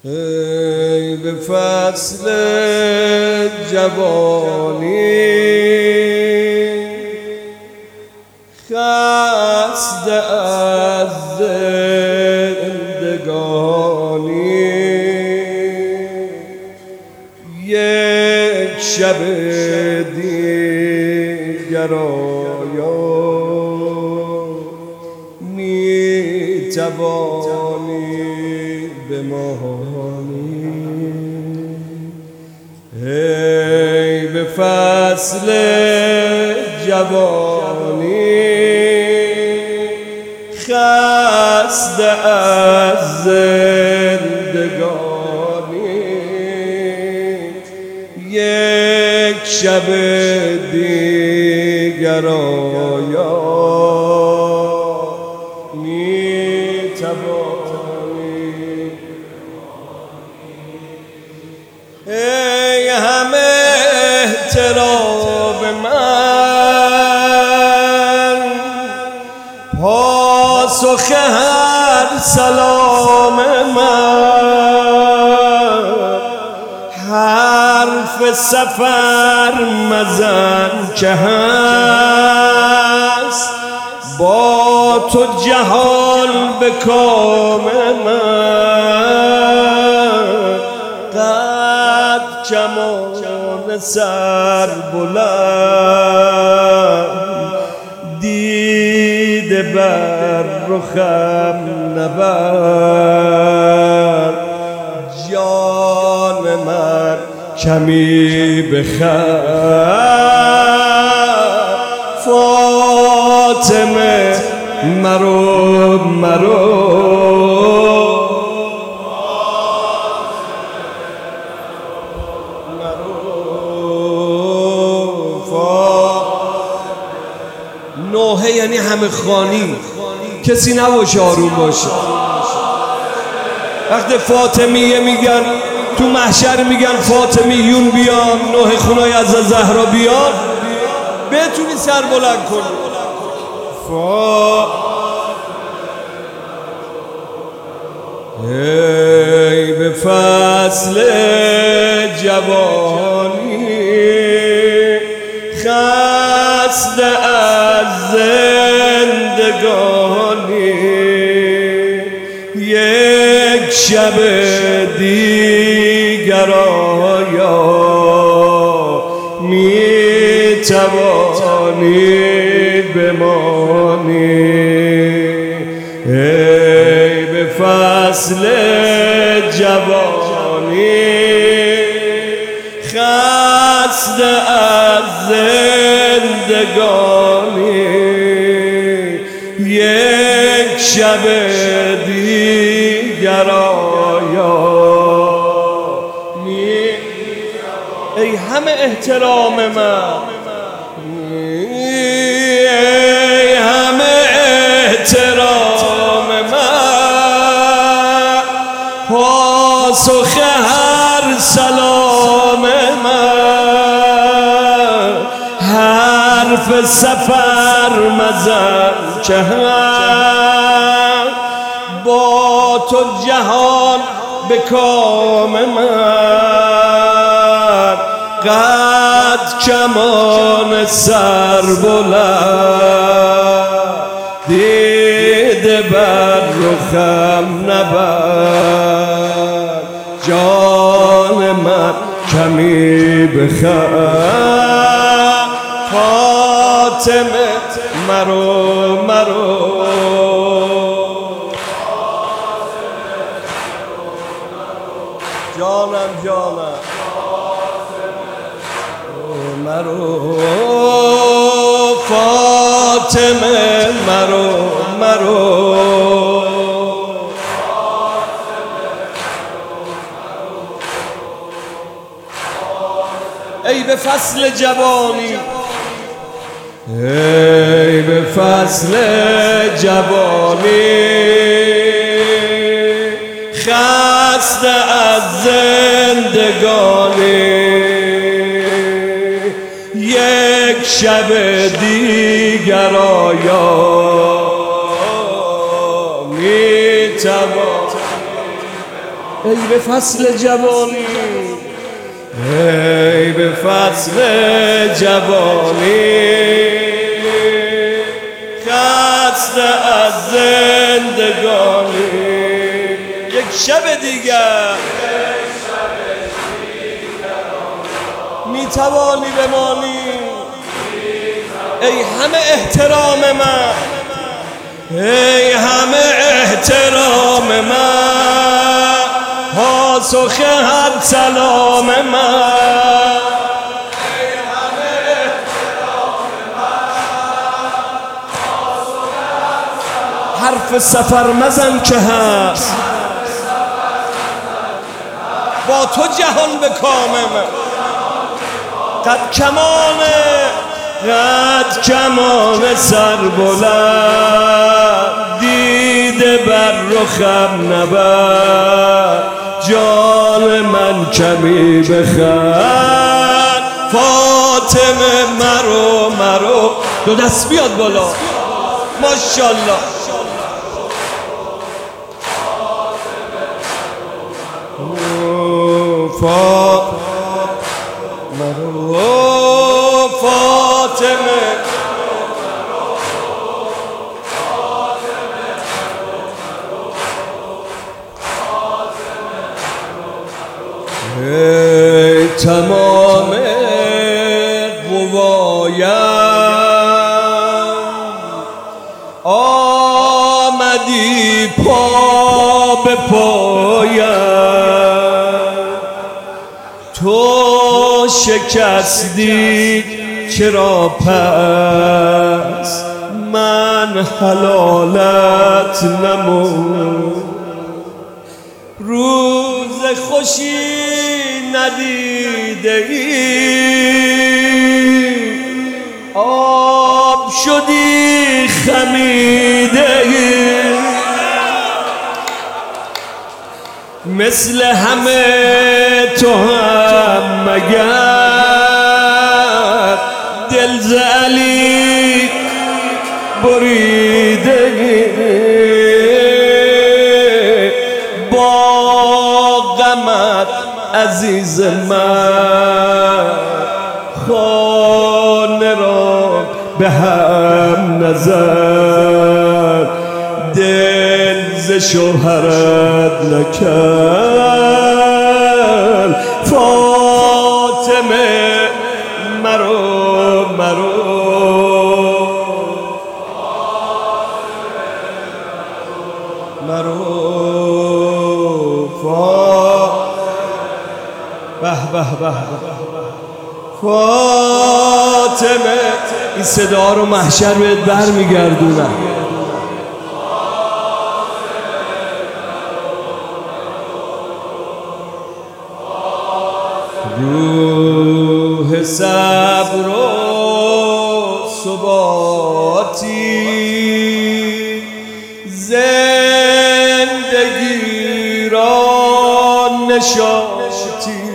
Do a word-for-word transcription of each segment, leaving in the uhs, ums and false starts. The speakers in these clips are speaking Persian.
ای به فصل جوانی خسته از زندگانی، یک شب دیگر آیا می توانی بمانی. ای به فصل جوانی خسته از زندگانی، یک شب دیگر آیا می توانی. ای همه احترام من، پاسخ هر سلام من، حرف سفر مزن که هست با تو جهان به کام من. قد کمان سر بلند، دیده بر رخم نبر، جان من کمی بخند. فاطمه مرو مرو نوحه یعنی همه خانی، کسی نباشه آروم باشه. وقتی فاطمیه میگن تو محشر، میگن فاطمیون بیان، نوحه خونای از زهرا بیان، بتونی سر بلند کنی. فا ای به فصل جوانی خسته از زندگانی، یک شب دیگر آیا می توانی بمانی. ای به فصل جوانی خسته از زندگانی، یک شب دیگر آیا می. ای همه احترام من، ای همه احترام من، پاسخ هر سلام من، حرف سفر مزن که هم با تو جهان به کام من. قد کمان سر بلند، دیده بر رخم نبر، جان من کمی بخند. فاطمه مرو مرو جانم جانم مرو. فاطمه مرو مرو ای به فصل جوانی، ای به فصل جوانی خسته از زندگانی، یک شب دیگر آیا می توان ای به فصل جوانی، ای به فصل جوانی، خسته از زندگانی. یک شب دیگر می توانی بمانی، ای همه احترام من، ای همه احترام من، پاسخ هر سلام من، ای همه احترام من، پاسخ هر سلام. حرف سفر مزن که هست، با تو جهان به کام من. قد کمانه قد کمان سر بلند، دیده بر رخم نبر، جان من کمی بخند. فاطمه مرو مرو، دو دست بیاد بالا، ماشاءالله. فاطمه مرو فاطمه، ای تمام قوایم، آمدی پا به پایم، تو شکستی چرا پس من حلالت نمود. روز خوشی ندیده ای، آب شدی خمیده ای، مثل همه تو هم مگر دل ز علی بریده ای. با غمت عزیز من خانه را به هم نزد، دل ز شوهرت نکرد. فاطمه مرو مرو، مرو به به به فاطمه. این صدا رو محشر بهت برمیگردونم. روح صبر و ثباتی، زندگی را نشاطی.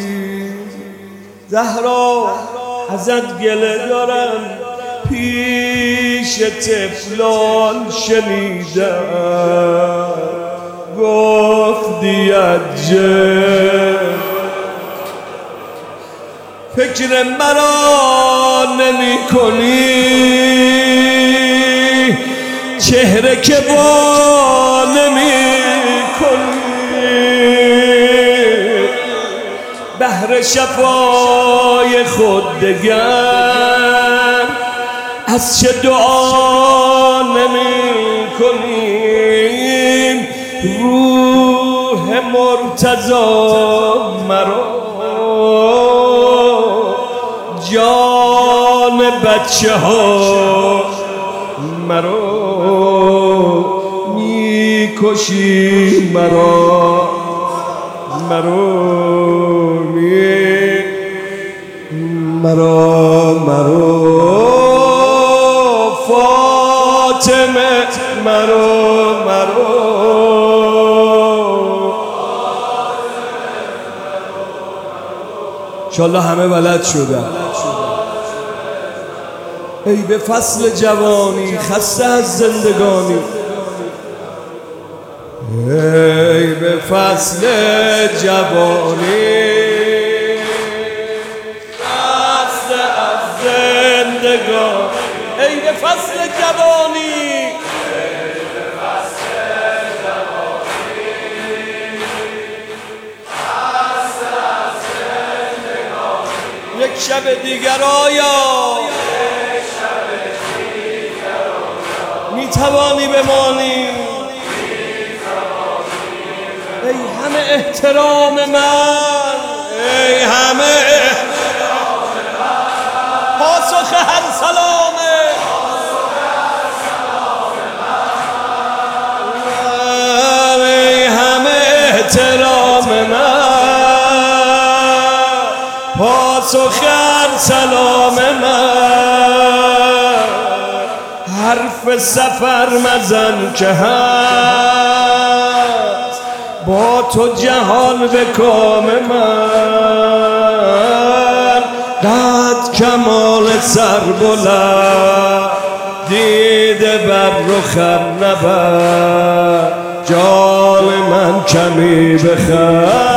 زهرا ازت گله دارم، پیش طفلان شنیدم، گفتی عجب فکر مرا نمی کنی، چهره که با نمی کنی، بهر شفای خود دگر از چه دعا نمی کنی. روح مرتضی مرا، جان بچه ها مرا، میکشی مرا مرا مرا مرا. فاطمه مرا مرا، انشالله همه بلد شدن. ای به فصل جوانی خسته از زندگانی، ای به فصل جوانی، فصل از زندگان، ای به فصل جوانی، یک شب دیگر آیا می توانی بمانی؟ ای همه احترام من، ای همه احترام من، پاسخ هر سلامه، ای همه احترام من، پاسخ هر سلام من، حرف سفر مزن که هست با تو جهان به کام من، قد کمال سر بلند دیده بر رخم نبر، جان من کمی بخند.